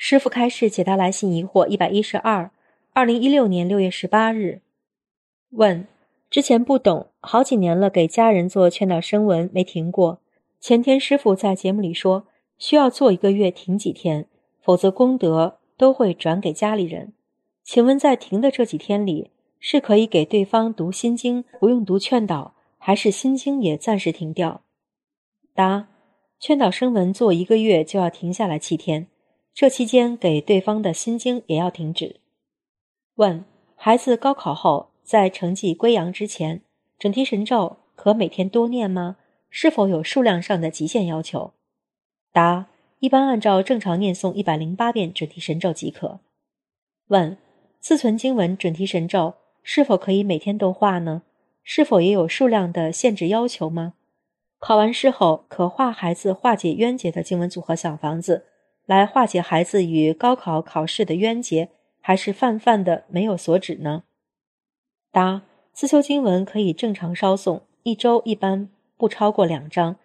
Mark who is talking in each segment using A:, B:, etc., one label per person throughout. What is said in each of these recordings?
A: 师父开示解答来信疑惑112 2016年6月18日。问：之前不懂，好几年了给家人做劝导声闻没停过。前天师父在节目里说，需要做1个月停几天，否则功德都会转给家里人。请问在停的这几天里，是可以给对方读心经，不用读劝导，还是心经也暂时停掉？答：劝导声闻做1个月就要停下来7天，这期间给对方的心经也要停止。问：孩子高考后，在成绩归阳之前，准提神咒可每天多念吗？是否有数量上的极限要求？答：一般按照正常念诵108遍准提神咒即可。问：自存经文准提神咒是否可以每天都画呢？是否也有数量的限制要求吗？考完试后可画孩子化解冤结的经文组合小房子，来化解孩子与高考考试的冤结，还是泛的没有所指呢？答：自修经文可以正常烧诵，一周一般不超过2章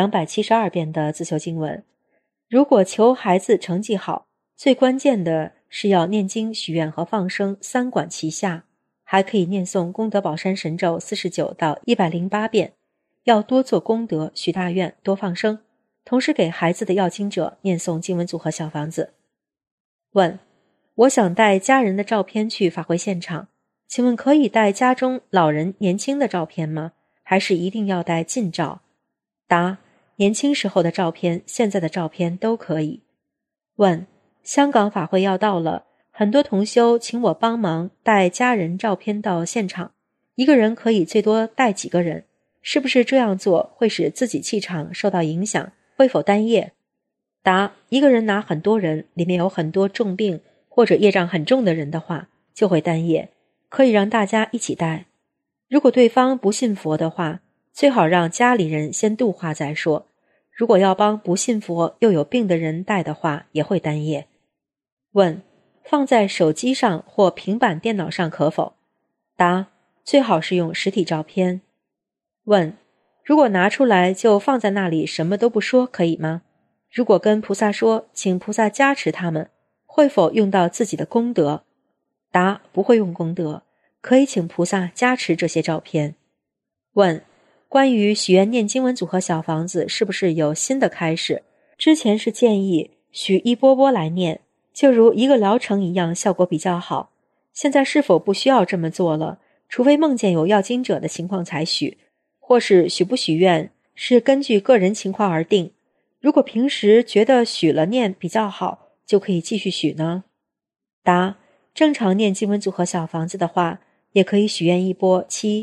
A: ，272遍的自修经文。如果求孩子成绩好，最关键的是要念经、许愿和放生3管齐下，还可以念诵功德宝山神咒49到108遍，要多做功德，许大愿，多放生，同时给孩子的要经者念诵经文组合小房子。问：我想带家人的照片去法会现场，请问可以带家中老人年轻的照片吗？还是一定要带近照？答：年轻时候的照片，现在的照片都可以。问：香港法会要到了，很多同修请我帮忙带家人照片到现场，一个人可以最多带几个人？是不是这样做会使自己气场受到影响？会否单业？答：一个人拿很多人，里面有很多重病或者业障很重的人的话，就会单业，可以让大家一起带。如果对方不信佛的话，最好让家里人先度化再说。如果要帮不信佛又有病的人带的话，也会单业。问：放在手机上或平板电脑上可否？答：最好是用实体照片。问：如果拿出来就放在那里什么都不说可以吗？如果跟菩萨说请菩萨加持他们，会否用到自己的功德？答：不会用功德，可以请菩萨加持这些照片。问：关于许愿念经文组合小房子是不是有新的开始？之前是建议许一波波来念，就如一个疗程一样，效果比较好。现在是否不需要这么做了？除非梦见有要经者的情况才许，或是许不许愿是根据个人情况而定。如果平时觉得许了念比较好，就可以继续许呢？答：正常念经文组合小房子的话，也可以许愿一波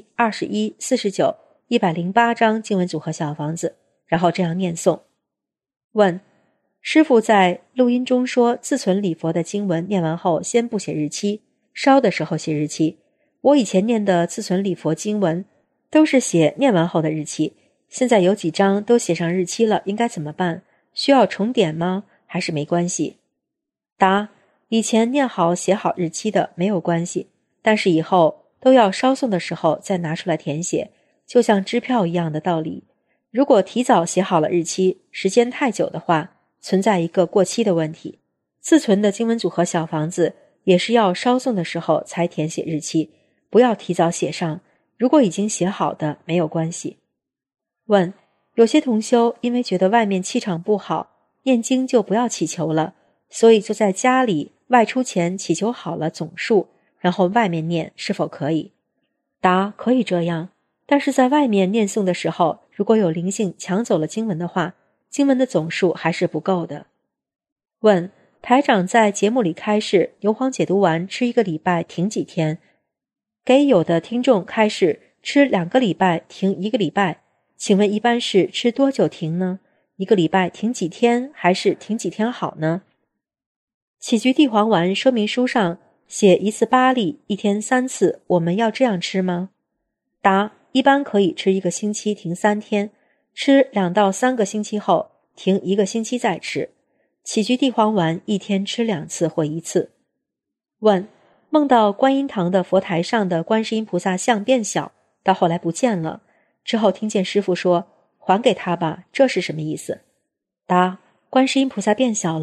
A: 7、21、49、108张经文组合小房子，然后这样念诵。问：师父在录音中说自存礼佛的经文念完后先不写日期，烧的时候写日期。我以前念的自存礼佛经文都是写念完后的日期，现在有几张都写上日期了，应该怎么办？需要重点吗？还是没关系？答：以前念好写好日期的没有关系，但是以后都要烧送的时候再拿出来填写，就像支票一样的道理。如果提早写好了日期，时间太久的话，存在一个过期的问题。自存的经文组合小房子也是要烧送的时候才填写日期，不要提早写上，如果已经写好的没有关系。问：有些同修因为觉得外面气场不好，念经就不要祈求了，所以就在家里外出前祈求好了总数，然后外面念，是否可以？答：可以这样，但是在外面念诵的时候，如果有灵性抢走了经文的话，经文的总数还是不够的。问：台长在节目里开示牛黄解毒丸吃1个礼拜停几天，给有的听众开示吃2个礼拜停1个礼拜，请问一般是吃多久停呢？1个礼拜停几天，还是停几天好呢？杞菊地黄丸说明书上写1次8粒，1天3次，我们要这样吃吗？答：一般可以吃1个星期停3天，吃2到3个星期后停1个星期再吃。杞菊地黄丸1天吃2次或1次。问：梦到观音堂的佛台上的观世音菩萨像变小，到后来不见了，之后听见师父说还给他吧，这是什么意思？答：观世音菩萨变小了，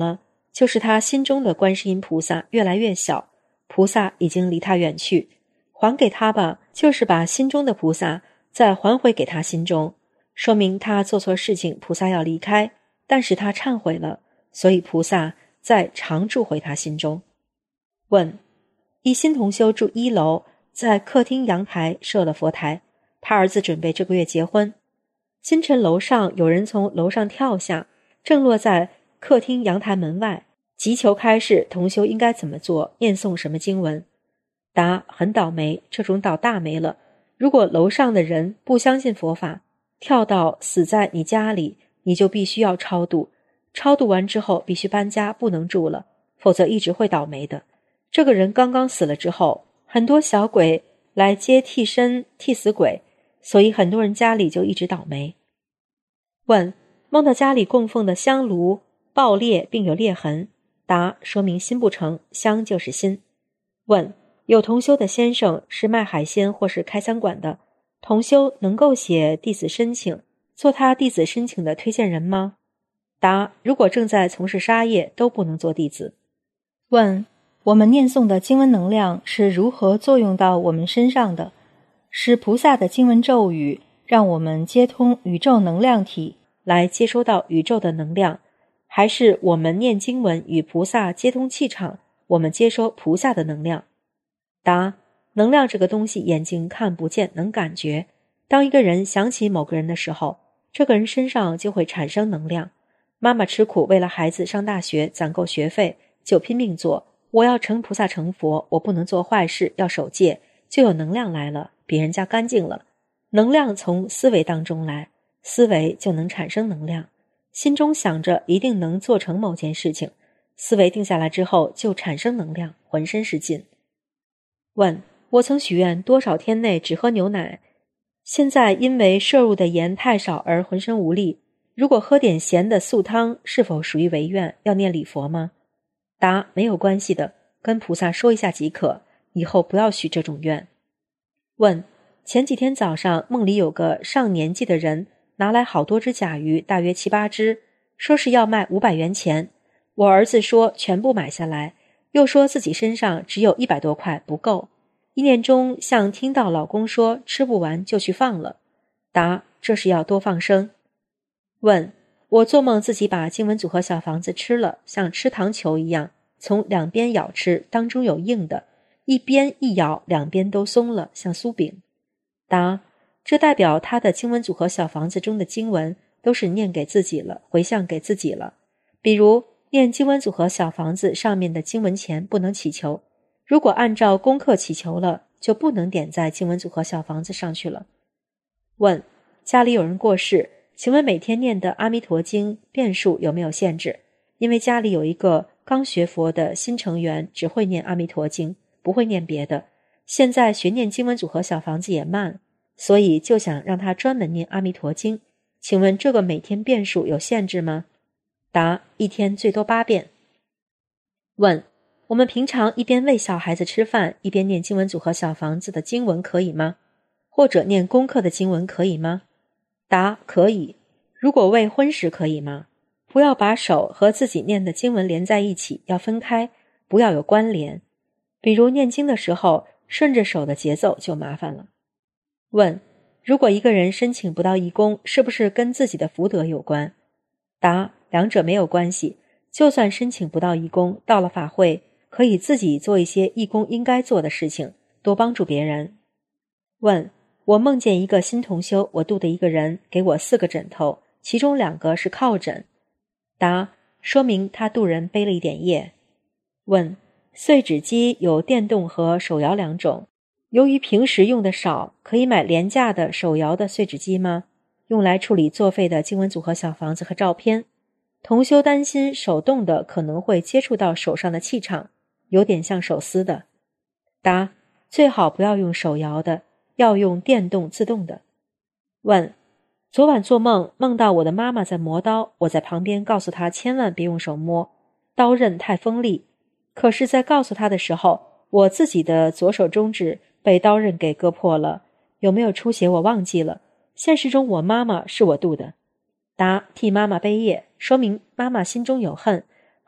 A: 就是他心中的观世音菩萨越来越小，菩萨已经离他远去，还给他吧，就是把心中的菩萨再还回给他心中，说明他做错事情，菩萨要离开，但是他忏悔了，所以菩萨再常住回他心中。问：一新同修住1楼，在客厅阳台设了佛台，他儿子准备这个月结婚，清晨楼上有人从楼上跳下，正落在客厅阳台门外，急求开示同修应该怎么做，念诵什么经文。答：很倒霉，这种倒大霉了。如果楼上的人不相信佛法，跳到死在你家里，你就必须要超度，超度完之后必须搬家，不能住了，否则一直会倒霉的。这个人刚刚死了之后，很多小鬼来接替身替死鬼，所以很多人家里就一直倒霉。问：梦到家里供奉的香炉爆裂并有裂痕。答：说明心不诚，香就是心。问：有同修的先生是卖海鲜或是开餐馆的，同修能够写弟子申请，做他弟子申请的推荐人吗？答：如果正在从事杀业，都不能做弟子。问：我们念诵的经文能量是如何作用到我们身上的？是菩萨的经文咒语让我们接通宇宙能量体，来接收到宇宙的能量，还是我们念经文与菩萨接通气场，我们接收菩萨的能量？答：能量这个东西眼睛看不见，能感觉。当一个人想起某个人的时候，这个人身上就会产生能量。妈妈吃苦，为了孩子上大学攒够学费，就拼命做，我要成菩萨成佛，我不能做坏事，要守戒，就有能量来了，比人家干净了。能量从思维当中来，思维就能产生能量。心中想着一定能做成某件事情，思维定下来之后就产生能量，浑身是劲。问：我曾许愿多少天内只喝牛奶，现在因为摄入的盐太少而浑身无力，如果喝点咸的素汤，是否属于违愿，要念礼佛吗？答：没有关系的，跟菩萨说一下即可，以后不要许这种愿。问：前几天早上梦里有个上年纪的人拿来好多只甲鱼，大约7、8只，说是要卖500元钱。我儿子说全部买下来，又说自己身上只有100多块不够，一念中像听到老公说吃不完就去放了。答：这是要多放生。问：我做梦自己把经文组合小房子吃了，像吃糖球一样，从两边咬吃，当中有硬的，一边一咬，两边都松了，像酥饼。答：这代表他的经文组合小房子中的经文都是念给自己了，回向给自己了。比如念经文组合小房子上面的经文前不能祈求，如果按照功课祈求了，就不能点在经文组合小房子上去了。问：家里有人过世，请问每天念的阿弥陀经遍数有没有限制？因为家里有一个刚学佛的新成员，只会念阿弥陀经，不会念别的，现在学念经文组合小房子也慢，所以就想让他专门念阿弥陀经，请问这个每天遍数有限制吗？答：一天最多8遍。问：我们平常一边喂小孩子吃饭，一边念经文组合小房子的经文可以吗？或者念功课的经文可以吗？答：可以。如果喂荤食可以吗？不要把手和自己念的经文连在一起，要分开，不要有关联。比如念经的时候顺着手的节奏就麻烦了。问：如果一个人申请不到义工，是不是跟自己的福德有关？答：两者没有关系，就算申请不到义工，到了法会可以自己做一些义工应该做的事情，多帮助别人。问：我梦见一个新同修，我度的一个人给我4个枕头，其中2个是靠枕。答：说明他度人背了一点业。问：碎纸机有电动和手摇2种，由于平时用的少，可以买廉价的手摇的碎纸机吗？用来处理作废的经文组合小房子和照片。同修担心手动的可能会接触到手上的气场，有点像手撕的。答：最好不要用手摇的，要用电动自动的。问：昨晚做梦，梦到我的妈妈在磨刀，我在旁边告诉她千万别用手摸，刀刃太锋利。可是在告诉她的时候，我自己的左手中指被刀刃给割破了，有没有出血我忘记了。现实中我妈妈是我度的。答：替妈妈背业，说明妈妈心中有恨，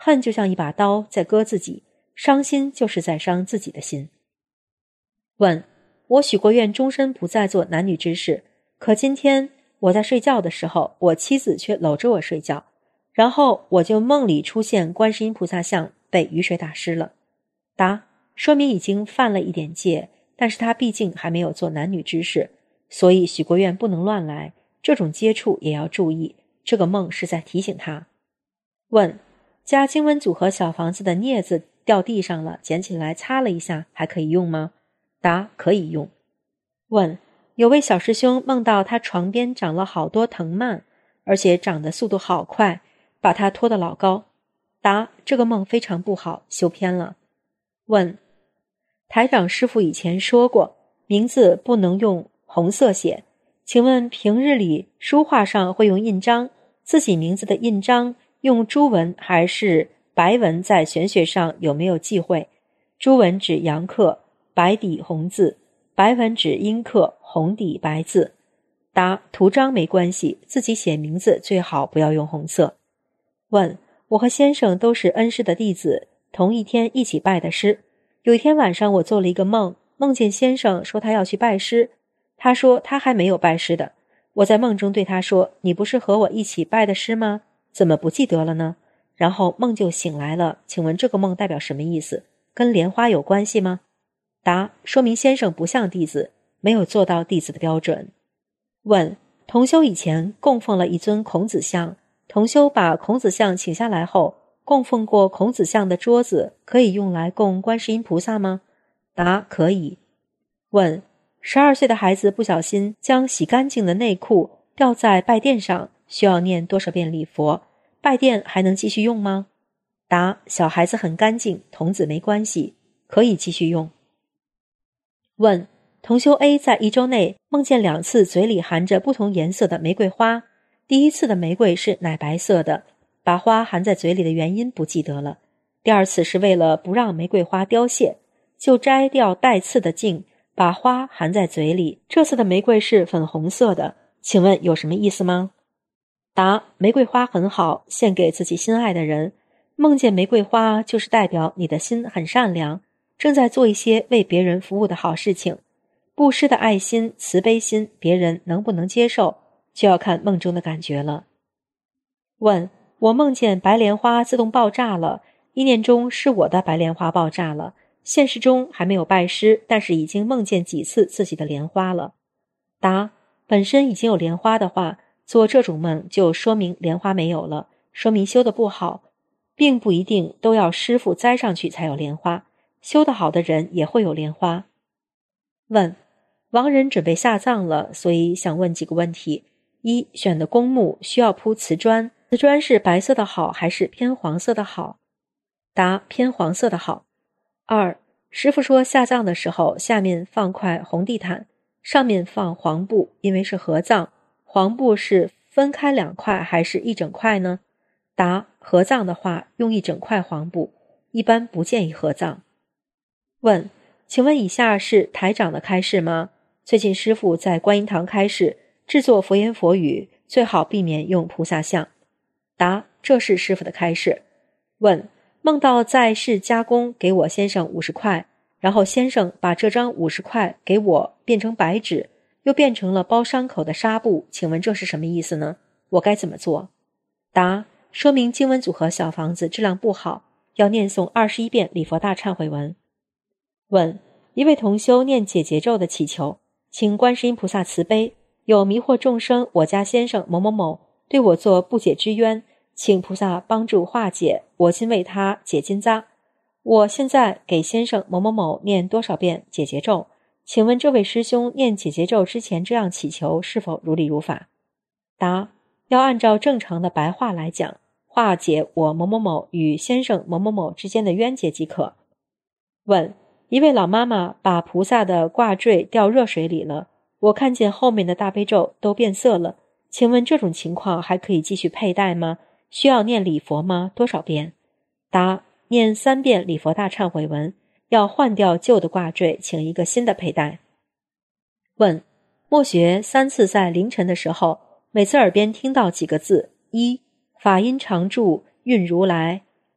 A: 恨就像一把刀在割自己，伤心就是在伤自己的心。问：我许过愿终身不再做男女之事，可今天我在睡觉的时候，我妻子却搂着我睡觉，然后我就梦里出现观世音菩萨像被雨水打湿了。答：说明已经犯了一点戒，但是他毕竟还没有做男女之事，所以许过愿不能乱来，这种接触也要注意，这个梦是在提醒他。问：加经文组合小房子的镊子掉地上了，捡起来擦了一下，还可以用吗？答：可以用。问：有位小师兄梦到他床边长了好多藤蔓，而且长的速度好快，把他拖得老高。答：这个梦非常不好，修偏了。问：台长师父以前说过，名字不能用红色写，请问平日里书画上会用印章，自己名字的印章用朱文还是白文，在玄学上有没有忌讳？朱文指阳刻，白底红字，白文指阴刻，红底白字。答：图章没关系，自己写名字最好不要用红色。问：我和先生都是恩师的弟子，同一天一起拜的师。有一天晚上我做了一个梦，梦见先生说他要去拜师，他说他还没有拜师的。我在梦中对他说，你不是和我一起拜的师吗？怎么不记得了呢？然后梦就醒来了，请问这个梦代表什么意思？跟莲花有关系吗？答：说明先生不像弟子，没有做到弟子的标准。问：同修以前供奉了一尊孔子像，同修把孔子像请下来后，供奉过孔子像的桌子可以用来供观世音菩萨吗？答：可以。问：12岁的孩子不小心将洗干净的内裤掉在拜垫上，需要念多少遍礼佛？拜垫还能继续用吗？答：小孩子很干净，童子没关系，可以继续用。问：同修 A 在1周内梦见2次嘴里含着不同颜色的玫瑰花，第一次的玫瑰是奶白色的，把花含在嘴里的原因不记得了。第二次是为了不让玫瑰花凋谢，就摘掉带刺的茎，把花含在嘴里。这次的玫瑰是粉红色的，请问有什么意思吗？答：玫瑰花很好，献给自己心爱的人。梦见玫瑰花就是代表你的心很善良，正在做一些为别人服务的好事情。布施的爱心、慈悲心，别人能不能接受，就要看梦中的感觉了。问：我梦见白莲花自动爆炸了，意念中是我的白莲花爆炸了，现实中还没有拜师，但是已经梦见几次自己的莲花了。答：本身已经有莲花的话，做这种梦就说明莲花没有了，说明修得不好，并不一定都要师父栽上去才有莲花，修得好的人也会有莲花。问：亡人准备下葬了，所以想问几个问题。一、选的公墓需要铺瓷砖，瓷砖是白色的好还是偏黄色的好？答：偏黄色的好。二、师父说下葬的时候下面放块红地毯，上面放黄布，因为是合葬，黄布是分开2块还是一整块呢？答：合葬的话用一整块黄布，一般不建议合葬。问：请问以下是台长的开示吗？最近师父在观音堂开示，制作佛言佛语最好避免用菩萨像。答：这是师父的开示。问：梦到在世加工给我先生50块，然后先生把这张50块给我变成白纸，又变成了包伤口的纱布，请问这是什么意思呢？我该怎么做？答：说明经文组合小房子质量不好，要念诵21遍礼佛大忏悔文。问：一位同修念解结咒的祈求，请观世音菩萨慈悲，有迷惑众生我家先生某某某对我做不解之冤，请菩萨帮助化解，我今为他解金吒。我现在给先生某某某念多少遍解结咒？请问这位师兄念解结咒之前这样祈求是否如理如法？答：要按照正常的白话来讲，化解我某某某与先生某某某之间的冤结即可。问：一位老妈妈把菩萨的挂坠掉热水里了，我看见后面的大悲咒都变色了，请问这种情况还可以继续佩戴吗？需要念礼佛吗？多少遍？答：念3遍礼佛大忏悔文，要换掉旧的挂坠，请一个新的佩戴。问：默学3次在凌晨的时候，每次耳边听到几个字：1、法音常住运如来；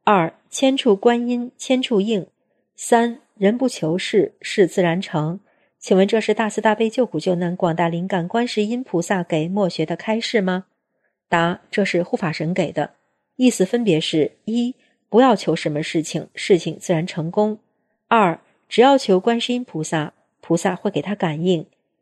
A: 2. 千处观音，千处应。3. 人不求事，事自然成。请问这是大慈大悲救苦救难广大灵感观世音菩萨给墨学的开示吗？答：这是护法神给的，意思分别是： 1. 不要求什么事情，事情自然成功； 2. 只要求观世音菩萨，菩萨会给他感应；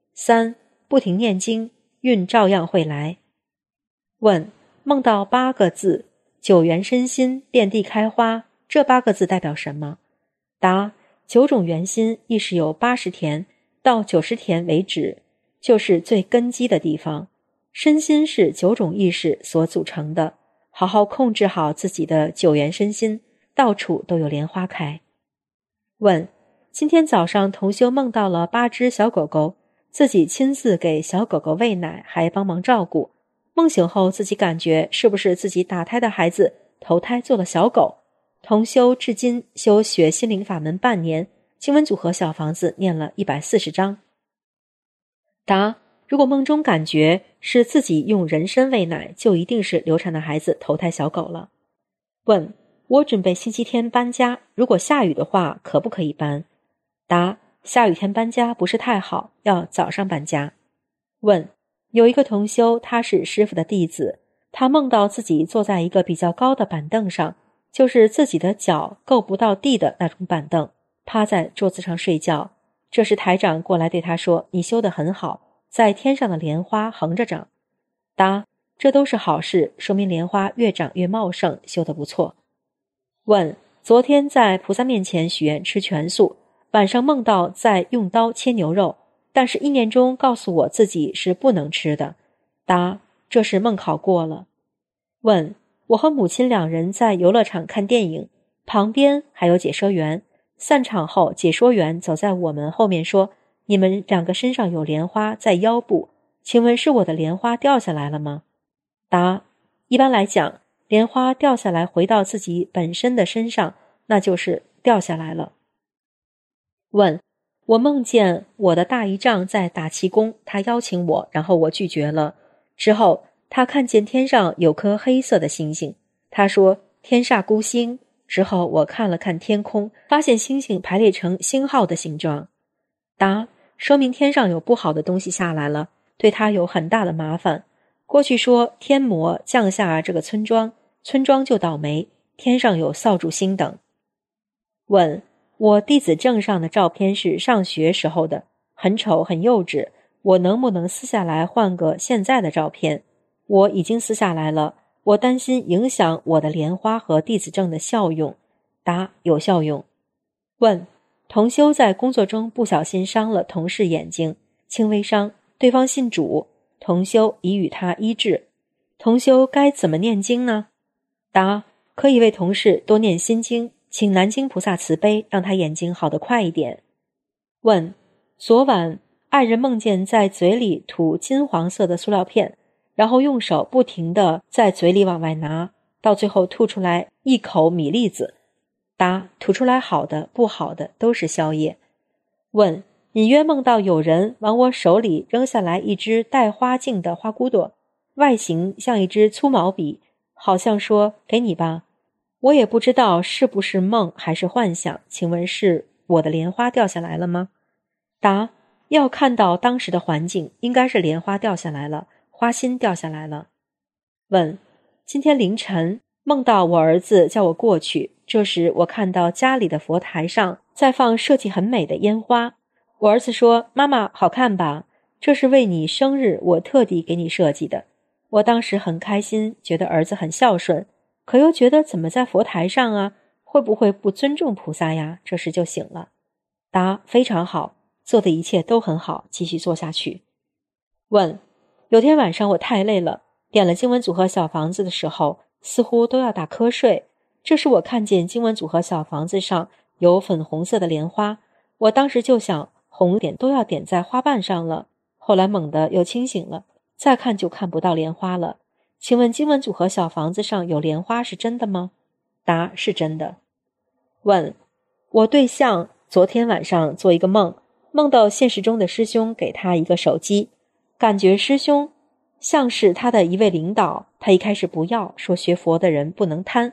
A: 3. 不停念经，运照样会来。问：梦到8个字，九元身心，遍地开花，这8个字代表什么？答：九种圆心亦是有80田到90田为止，就是最根基的地方。身心是9种意识所组成的，好好控制好自己的9元身心，到处都有莲花开。问：今天早上同修梦到了8只小狗狗，自己亲自给小狗狗喂奶，还帮忙照顾。梦醒后自己感觉是不是自己打胎的孩子投胎做了小狗？同修至今修学心灵法门半年，经文组合小房子念了140章。答：如果梦中感觉是自己用人参喂奶，就一定是流产的孩子投胎小狗了。问：我准备星期天搬家，如果下雨的话可不可以搬？答：下雨天搬家不是太好，要早上搬家。问：有一个同修，他是师父的弟子，他梦到自己坐在一个比较高的板凳上，就是自己的脚够不到地的那种板凳，趴在桌子上睡觉。这时台长过来对他说：你修得很好，在天上的莲花横着长。答：这都是好事，说明莲花越长越茂盛，修得不错。问：昨天在菩萨面前许愿吃全素，晚上梦到在用刀切牛肉，但是意念中告诉我自己是不能吃的。答：这是梦考过了。问：我和母亲2人在游乐场看电影，旁边还有解说员，散场后解说员走在我们后面说：你们2个身上有莲花在腰部，请问是我的莲花掉下来了吗？答：一般来讲，莲花掉下来回到自己本身的身上，那就是掉下来了。问：我梦见我的大姨丈在打气功，他邀请我，然后我拒绝了。之后他看见天上有颗黑色的星星，他说天煞孤星。之后我看了看天空，发现星星排列成星号的形状。答：说明天上有不好的东西下来了，对他有很大的麻烦。过去说天魔降下这个村庄，村庄就倒霉，天上有扫帚星等。问：我弟子证上的照片是上学时候的，很丑很幼稚，我能不能撕下来换个现在的照片？我已经撕下来了，我担心影响我的莲花和弟子证的效用。答：有效用。问：同修在工作中不小心伤了同事眼睛，轻微伤，对方信主，同修已与他医治，同修该怎么念经呢？答：可以为同事多念心经，请南京菩萨慈悲，让他眼睛好得快一点。问：昨晚爱人梦见在嘴里吐金黄色的塑料片，然后用手不停地在嘴里往外拿，到最后吐出来一口米粒子。答：吐出来好的不好的都是宵夜。问：隐约梦到有人往我手里扔下来一只带花茎的花骨朵，外形像一支粗毛笔，好像说给你吧。我也不知道是不是梦还是幻想，请问是我的莲花掉下来了吗？答：要看到当时的环境，应该是莲花掉下来了，花心掉下来了。问：今天凌晨梦到我儿子叫我过去，这时我看到家里的佛台上在放设计很美的烟花，我儿子说：妈妈好看吧，这是为你生日我特地给你设计的。我当时很开心，觉得儿子很孝顺，可又觉得怎么在佛台上啊，会不会不尊重菩萨呀？这时就醒了。答：非常好，做的一切都很好，继续做下去。问：有天晚上我太累了，点了经文组合小房子的时候，似乎都要打瞌睡，这时我看见经文组合小房子上有粉红色的莲花，我当时就想红点都要点在花瓣上了，后来猛地又清醒了，再看就看不到莲花了。请问经文组合小房子上有莲花是真的吗？答：是真的。问：我对象昨天晚上做一个梦，梦到现实中的师兄给他一个手机，感觉师兄像是他的一位领导，他一开始不要，说学佛的人不能贪，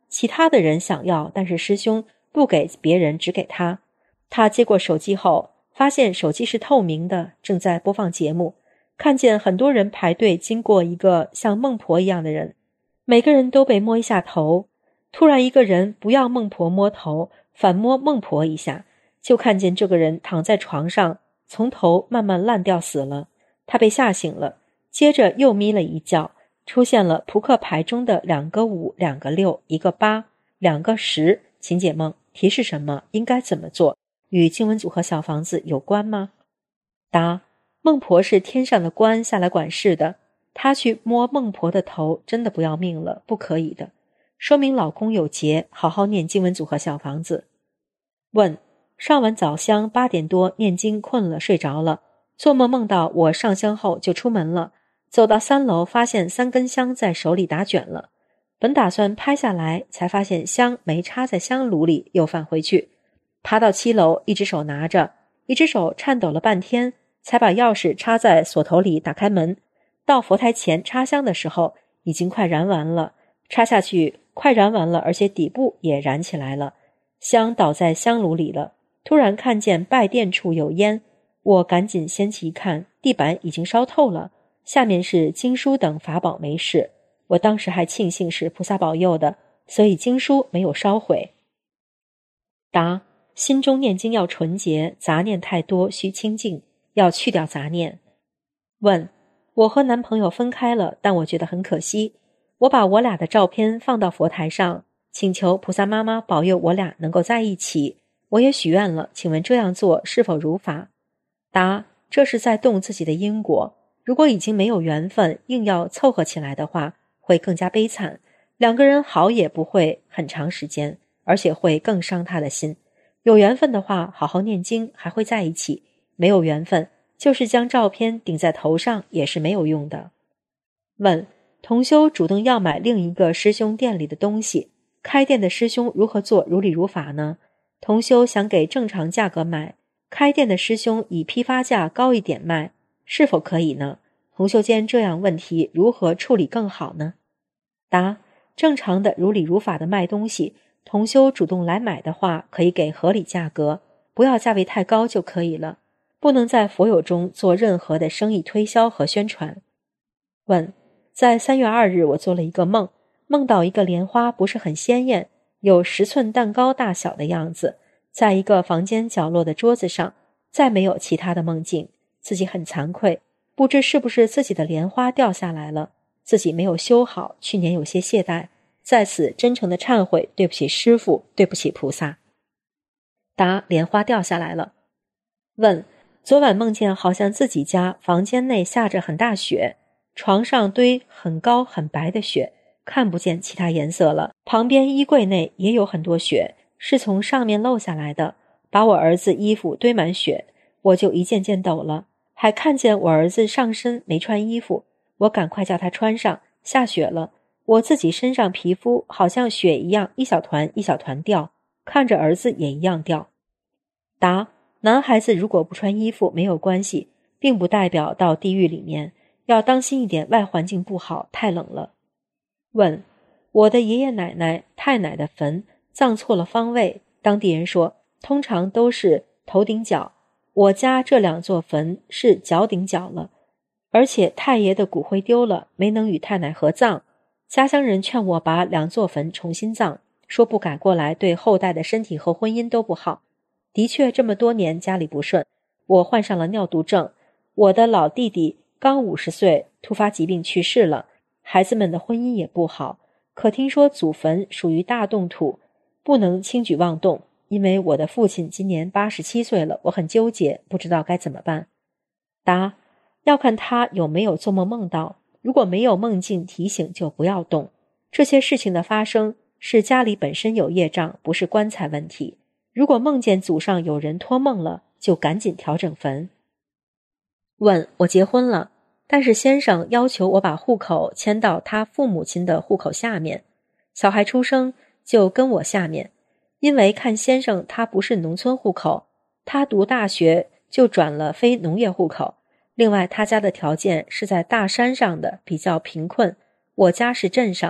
A: 其他的人想要，但是师兄不给别人，只给他。他接过手机后，发现手机是透明的，正在播放节目，看见很多人排队经过一个像孟婆一样的人，每个人都被摸一下头。突然一个人不要孟婆摸头，反摸孟婆一下，就看见这个人躺在床上，从头慢慢烂掉死了。他被吓醒了，接着又眯了一觉，出现了扑克牌中的2个5、2个6、1个8、2个10。请解梦，提示什么？应该怎么做？与经文组合小房子有关吗？答：孟婆是天上的官下来管事的，他去摸孟婆的头，真的不要命了，不可以的。说明老公有劫，好好念经文组合小房子。问：上完早香8点多念经困了睡着了，做梦梦到我上香后就出门了，走到3楼发现3根香在手里打卷了，本打算拍下来，才发现香没插在香炉里，又返回去。爬到7楼，一只手拿着，一只手颤抖了半天，才把钥匙插在锁头里打开门。到佛台前插香的时候，已经快燃完了，插下去快燃完了，而且底部也燃起来了，香倒在香炉里了。突然看见拜殿处有烟，我赶紧掀起一看，地板已经烧透了，下面是经书等法宝没事。我当时还庆幸是菩萨保佑的，所以经书没有烧毁。答：心中念经要纯洁，杂念太多需清净，要去掉杂念。问：我和男朋友分开了，但我觉得很可惜，我把我俩的照片放到佛台上，请求菩萨妈妈保佑我俩能够在一起，我也许愿了，请问这样做是否如法？答：这是在动自己的因果，如果已经没有缘分，硬要凑合起来的话，会更加悲惨，两个人好也不会很长时间，而且会更伤他的心。有缘分的话，好好念经还会在一起，没有缘分，就是将照片顶在头上也是没有用的。问：同修主动要买另一个师兄店里的东西，开店的师兄如何做如理如法呢？同修想给正常价格买，开店的师兄以批发价高一点卖，是否可以呢？同修间这样问题如何处理更好呢？答：正常的如理如法的卖东西，同修主动来买的话，可以给合理价格，不要价位太高就可以了，不能在佛友中做任何的生意推销和宣传。问：在3月2日我做了一个梦，梦到一个莲花不是很鲜艳，有10寸蛋糕大小的样子，在一个房间角落的桌子上，再没有其他的梦境，自己很惭愧，不知是不是自己的莲花掉下来了，自己没有修好，去年有些懈怠，在此真诚的忏悔，对不起师父，对不起菩萨。答：莲花掉下来了。问：昨晚梦见好像自己家房间内下着很大雪，床上堆很高很白的雪，看不见其他颜色了，旁边衣柜内也有很多雪，是从上面漏下来的，把我儿子衣服堆满雪，我就一件件抖了，还看见我儿子上身没穿衣服，我赶快叫他穿上，下雪了，我自己身上皮肤好像雪一样一小团一小团掉，看着儿子也一样掉。答：男孩子如果不穿衣服没有关系，并不代表到地狱里面，要当心一点，外环境不好，太冷了。问：我的爷爷奶奶太奶的坟葬错了方位，当地人说通常都是头顶角，我家这2座坟是脚顶角了，而且太爷的骨灰丢了，没能与太奶合葬，家乡人劝我把2座坟重新葬，说不改过来对后代的身体和婚姻都不好。的确这么多年家里不顺，我患上了尿毒症，我的老弟弟刚50岁突发疾病去世了，孩子们的婚姻也不好，可听说祖坟属于大动土，不能轻举妄动，因为我的父亲今年87岁了，我很纠结，不知道该怎么办。答：要看他有没有做梦梦到，如果没有梦境提醒就不要动，这些事情的发生是家里本身有业障，不是棺材问题，如果梦见祖上有人托梦了，就赶紧调整坟。问：我结婚了，但是先生要求我把户口迁到他父母亲的户口下面，小孩出生就跟我下面，因为看先生他不是农村户口，他读大学就转了非农业户口，另外他家的条件是在大山上的，比较贫困，我家是镇上，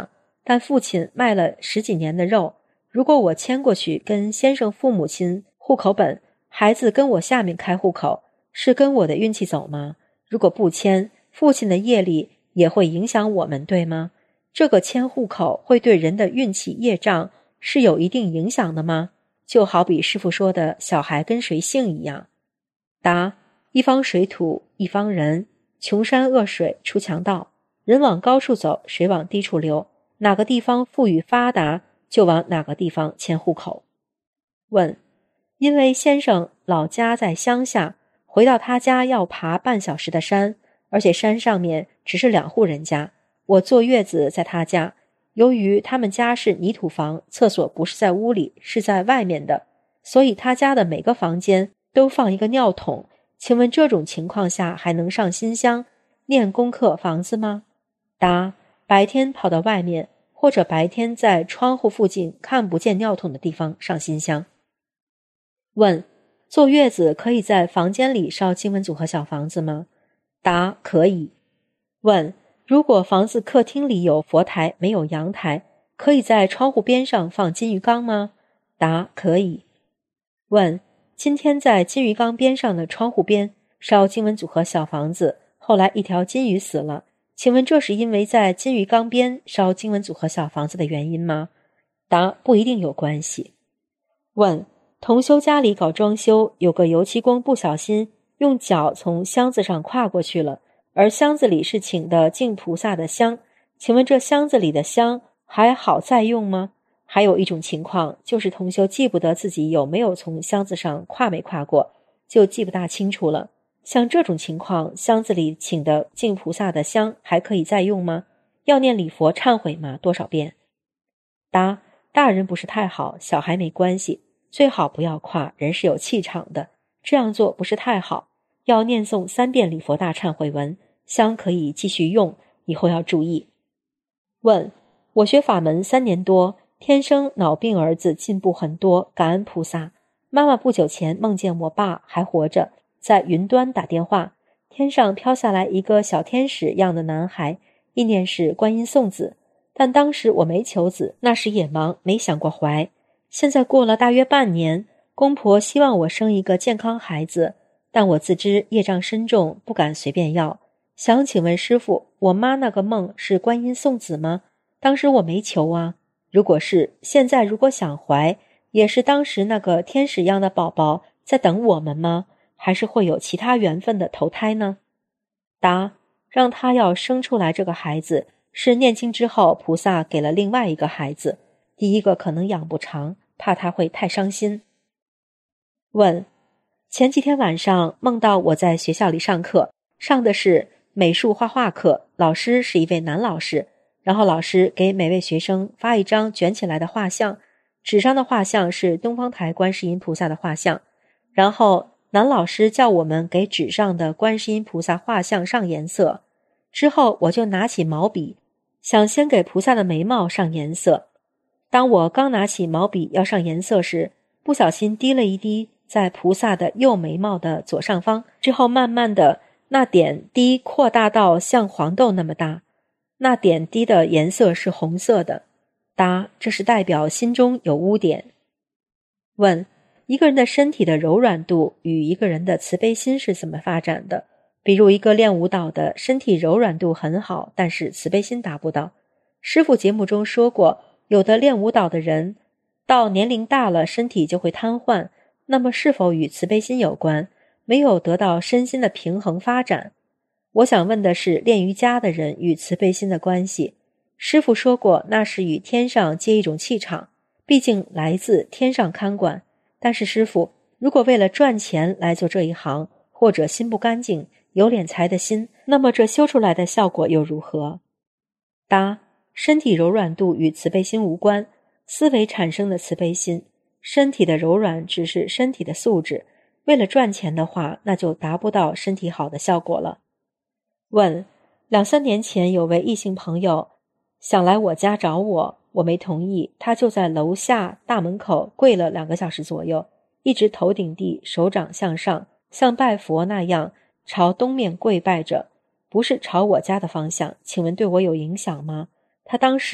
A: 但父亲卖了10几年的肉，如果我迁过去跟先生父母亲户口本，孩子跟我下面开户口，是跟我的运气走吗？如果不迁，父亲的业力也会影响我们，对吗？这个迁户口会对人的运气业障是有一定影响的吗？就好比师父说的小孩跟谁姓一样。答：一方水土一方人，穷山恶水出强盗，人往高处走，水往低处流，哪个地方富裕发达，就往哪个地方迁户口。问：因为先生老家在乡下，回到他家要爬半小时的山，而且山上面只是2户人家，我坐月子在他家，由于他们家是泥土房，厕所不是在屋里，是在外面的，所以他家的每个房间都放一个尿桶。请问这种情况下还能上新香念功课房子吗？答：白天跑到外面，或者白天在窗户附近看不见尿桶的地方上新香。问：坐月子可以在房间里烧经文组合小房子吗？答：可以。问：如果房子客厅里有佛台没有阳台，可以在窗户边上放金鱼缸吗？答：可以。问：今天在金鱼缸边上的窗户边烧经文组合小房子，后来一条金鱼死了，请问这是因为在金鱼缸边烧经文组合小房子的原因吗？答：不一定有关系。问：同修家里搞装修，有个油漆工不小心用脚从箱子上跨过去了，而箱子里是请的净菩萨的香，请问这箱子里的香还好再用吗？还有一种情况，就是同修记不得自己有没有从箱子上跨没跨过，就记不大清楚了。像这种情况，箱子里请的净菩萨的香还可以再用吗？要念礼佛忏悔吗？多少遍？答：大人不是太好，小孩没关系，最好不要跨，人是有气场的，这样做不是太好，要念诵3遍礼佛大忏悔文，香可以继续用，以后要注意。问：我学法门3年多，天生脑病儿子进步很多，感恩菩萨。妈妈不久前梦见我爸还活着，在云端打电话，天上飘下来一个小天使样的男孩，意念是观音送子，但当时我没求子，那时也忙，没想过怀。现在过了大约半年，公婆希望我生一个健康孩子，但我自知业障深重，不敢随便要。想请问师父，我妈那个梦是观音送子吗？当时我没求啊。如果是，现在如果想怀，也是当时那个天使样的宝宝在等我们吗？还是会有其他缘分的投胎呢？答：让他要生出来这个孩子，是念经之后菩萨给了另外一个孩子，第一个可能养不长，怕他会太伤心。问：前几天晚上梦到我在学校里上课，上的是美术画画课，老师是一位男老师，然后老师给每位学生发一张卷起来的画像，纸上的画像是东方台观世音菩萨的画像，然后男老师叫我们给纸上的观世音菩萨画像上颜色，之后我就拿起毛笔，想先给菩萨的眉毛上颜色。当我刚拿起毛笔要上颜色时，不小心滴了一滴在菩萨的右眉毛的左上方，之后慢慢的那点滴扩大到像黄豆那么大，那点滴的颜色是红色的。答：这是代表心中有污点。问：一个人的身体的柔软度与一个人的慈悲心是怎么发展的？比如一个练舞蹈的身体柔软度很好，但是慈悲心达不到。师父节目中说过，有的练舞蹈的人到年龄大了身体就会瘫痪，那么是否与慈悲心有关？没有得到身心的平衡发展。我想问的是练瑜伽的人与慈悲心的关系。师父说过，那是与天上接一种气场，毕竟来自天上看管。但是师父，如果为了赚钱来做这一行，或者心不干净，有敛财的心，那么这修出来的效果又如何？答：身体柔软度与慈悲心无关，思维产生的慈悲心，身体的柔软只是身体的素质，为了赚钱的话，那就达不到身体好的效果了。问：2、3年前有位异性朋友想来我家找我，我没同意，他就在楼下大门口跪了2个小时左右，一直头顶地，手掌向上，像拜佛那样朝东面跪拜着，不是朝我家的方向，请问对我有影响吗？他当时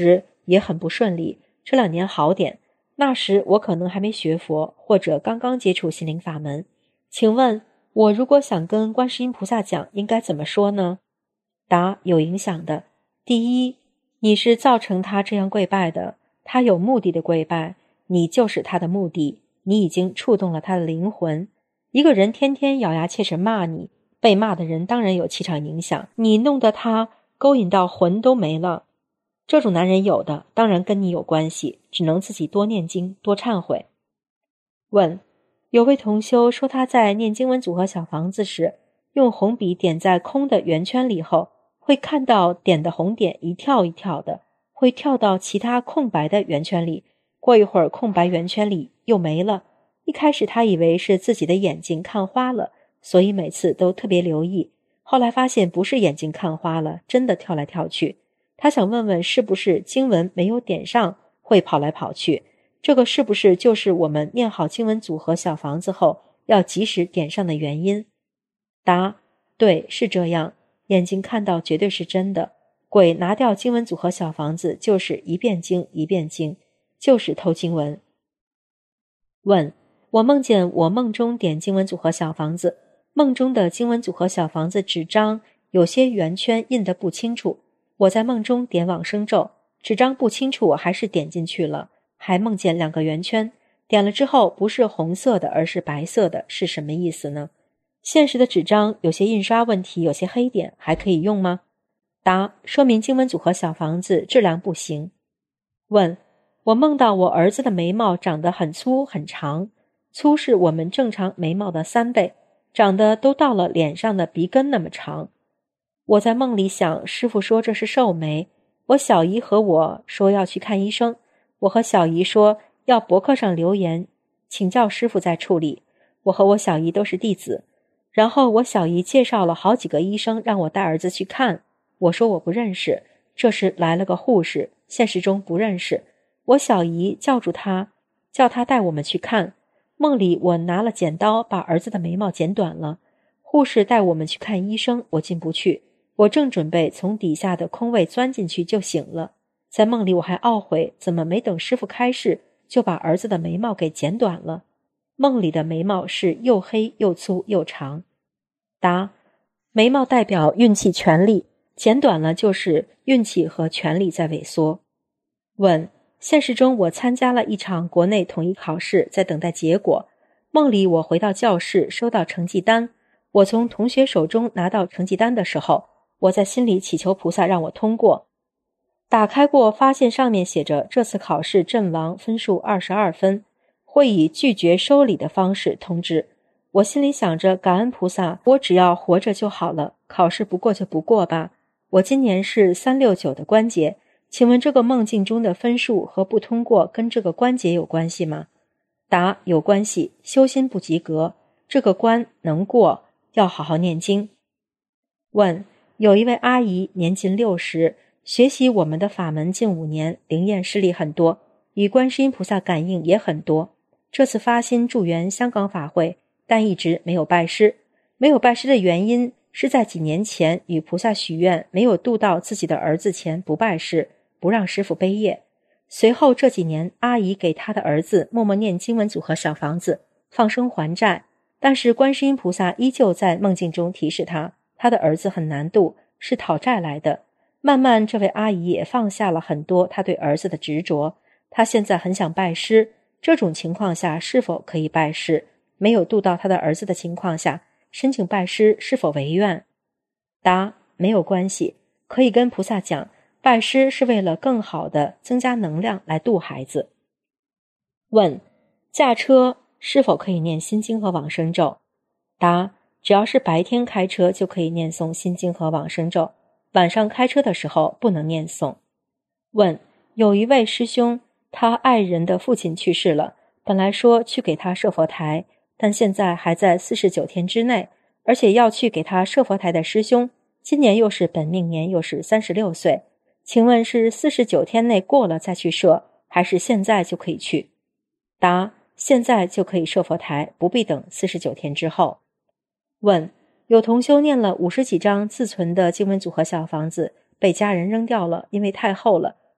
A: 也很不顺利，这2年好点。那时我可能还没学佛，或者刚刚接触心灵法门。请问我如果想跟观世音菩萨讲，应该怎么说呢？答：有影响的。第一，你是造成他这样跪拜的，他有目的的跪拜，你就是他的目的，你已经触动了他的灵魂。一个人天天咬牙切齿骂你，被骂的人当然有气场影响，你弄得他勾引到魂都没了。这种男人有的，当然跟你有关系，只能自己多念经，多忏悔。问：有位同修说他在念经文组合小房子时，用红笔点在空的圆圈里后，会看到点的红点一跳一跳的，会跳到其他空白的圆圈里，过一会儿空白圆圈里又没了。一开始他以为是自己的眼睛看花了，所以每次都特别留意，后来发现不是眼睛看花了，真的跳来跳去。他想问问是不是经文没有点上会跑来跑去，这个是不是就是我们念好经文组合小房子后要及时点上的原因？答：对，是这样，眼睛看到绝对是真的，鬼拿掉经文组合小房子就是一遍经一遍经，就是偷经文。问：我梦见我梦中点经文组合小房子，梦中的经文组合小房子纸张有些圆圈印得不清楚，我在梦中点往生咒，纸张不清楚，我还是点进去了，还梦见2个圆圈，点了之后不是红色的，而是白色的，是什么意思呢？现实的纸张有些印刷问题，有些黑点，还可以用吗？答：说明经文组合小房子质量不行。问：我梦到我儿子的眉毛长得很粗很长，粗是我们正常眉毛的3倍，长得都到了脸上的鼻根那么长。我在梦里想，师父说这是寿眉，我小姨和我说要去看医生，我和小姨说要博客上留言请教师父再处理，我和我小姨都是弟子。然后我小姨介绍了好几个医生让我带儿子去看，我说我不认识，这时来了个护士，现实中不认识，我小姨叫住他，叫他带我们去看。梦里我拿了剪刀把儿子的眉毛剪短了，护士带我们去看医生，我进不去，我正准备从底下的空位钻进去就醒了。在梦里我还懊悔怎么没等师父开示就把儿子的眉毛给剪短了。梦里的眉毛是又黑又粗又长。答：眉毛代表运气权力，剪短了就是运气和权力在萎缩。问：现实中我参加了一场国内统一考试，在等待结果。梦里我回到教室收到成绩单，我从同学手中拿到成绩单的时候，我在心里祈求菩萨让我通过。打开过发现上面写着这次考试阵亡分数22分，会以拒绝收礼的方式通知。我心里想着感恩菩萨，我只要活着就好了，考试不过就不过吧。我今年是369的关节，请问这个梦境中的分数和不通过跟这个关节有关系吗？答：有关系，修心不及格，这个关能过，要好好念经。问：有一位阿姨年近60，学习我们的法门近5年，灵验事例很多，与观世音菩萨感应也很多。这次发心助缘香港法会，但一直没有拜师。没有拜师的原因是在几年前与菩萨许愿，没有度到自己的儿子前不拜师，不让师父背业。随后这几年，阿姨给他的儿子默默念经文组合小房子，放生还债，但是观世音菩萨依旧在梦境中提示他，他的儿子很难度，是讨债来的。慢慢这位阿姨也放下了很多他对儿子的执着，他现在很想拜师，这种情况下是否可以拜师？没有度到他的儿子的情况下，申请拜师是否违愿？答：没有关系，可以跟菩萨讲，拜师是为了更好的增加能量来度孩子。问：驾车是否可以念心经和往生咒？答：只要是白天开车就可以念诵心经和往生咒，晚上开车的时候不能念诵。问：有一位师兄，他爱人的父亲去世了，本来说去给他设佛台，但现在还在49天之内，而且要去给他设佛台的师兄，今年又是本命年，又是36岁，请问是49天内过了再去设，还是现在就可以去？答：现在就可以设佛台，不必等49天之后。问：有同修念了50几张自存的经文组合小房子，被家人扔掉了，因为太厚了，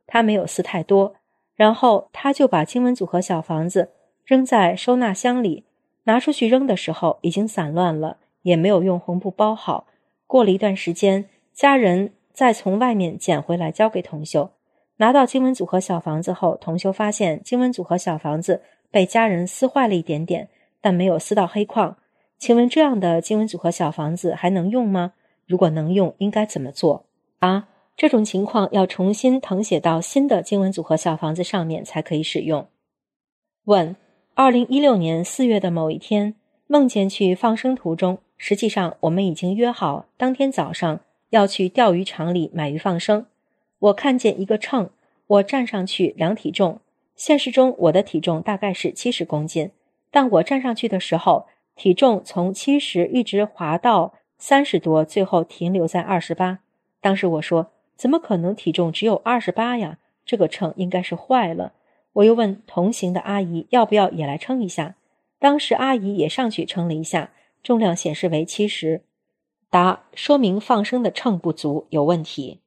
A: 他没有撕太多，然后他就把经文组合小房子扔在收纳箱里，拿出去扔的时候已经散乱了，也没有用红布包好。过了一段时间，家人再从外面捡回来交给同修。拿到经文组合小房子后，同修发现经文组合小房子被家人撕坏了一点点，但没有撕到黑框。请问这样的经文组合小房子还能用吗？如果能用，应该怎么做？啊，这种情况要重新誊写到新的经文组合小房子上面才可以使用。问：2016年4月的某一天，梦见去放生途中，实际上我们已经约好当天早上要去钓鱼场里买鱼放生。我看见一个秤，我站上去量体重，现实中我的体重大概是70公斤，但我站上去的时候，体重从70一直滑到30多，最后停留在28。当时我说，怎么可能体重只有28呀？这个秤应该是坏了。我又问同行的阿姨要不要也来称一下，当时阿姨也上去称了一下，重量显示为70。答：说明放生的秤不足，有问题。